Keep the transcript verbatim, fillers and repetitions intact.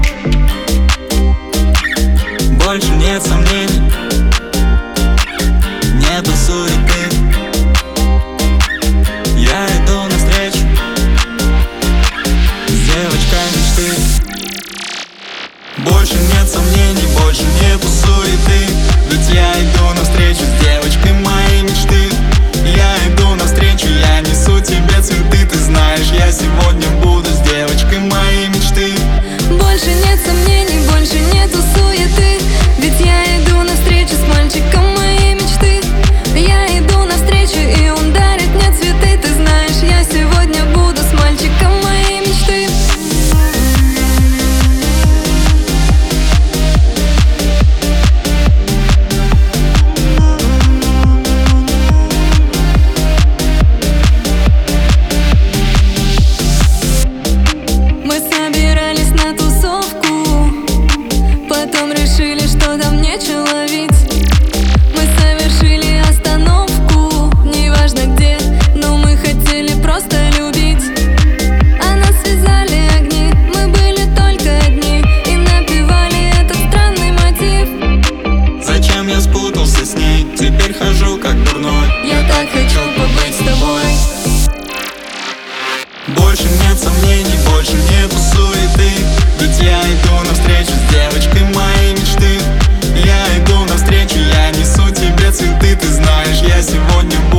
Больше нет сомнений, нету суеты. Я иду навстречу с девочкой мечты. Больше нет сомнений, больше нету суеты. Ведь я иду навстречу с девочкой моей мечты. Я иду навстречу, я несу тебе цветы. Ты знаешь, я сегодня буду с девочкой моей мечты. Больше нет сомнений, больше нету суеты. Ведь я иду навстречу с мальчиком моей мечты. Я иду навстречу, и он дарит мне цветы. Ты знаешь, я сегодня буду с мальчиком моей мечты. Мы собирались на тусовку, потом решили, что там нечего ловить. Мы совершили остановку, неважно где, но мы хотели просто любить. А нас связали огни, мы были только одни и напевали этот странный мотив. Зачем я спутался с ней? Теперь хожу как дурной. Я так хочу побыть с тобой. Больше нет сомнений, больше нету суеты. Ведь я иду навстречу с девочкой моей мечты. Я иду навстречу, я несу тебе цветы. Ты знаешь, я сегодня